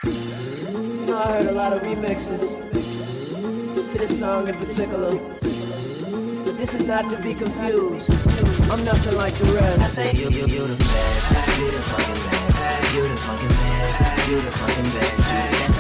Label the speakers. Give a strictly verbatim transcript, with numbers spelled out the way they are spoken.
Speaker 1: You know, I heard a lot of remixes to this song in particular. But this is not to be confused. I'm nothing like the rest.
Speaker 2: I say you, you, you the best. You the fucking best. You the fucking best. You the fucking best.